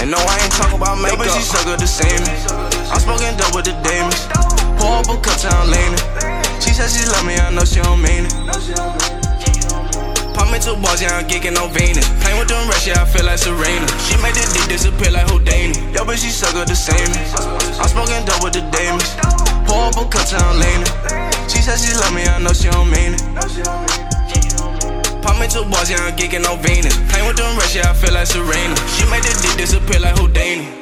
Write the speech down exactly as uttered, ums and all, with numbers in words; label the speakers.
Speaker 1: And no, I ain't talking about makeup. Yo, but she suck up the semen. I'm smoking dope with the demons. Pour up a cup till I'm leaning. She said she love me, I know she don't mean it. Pop me two balls, yeah, I'm geeking on Venus. Playing with them rest, yeah, I feel like Serena. She made the dick disappear like Houdini. Yo, but she suck up the semen. I'm smoking dope with the demons. Pour up a cup till I'm leaning. She said she love me, I know she don't mean it. Pop me two balls, yeah, I'm geeking on Venus. Playing with them rest, yeah, I feel like Serena. She made the dick disappear like Houdini.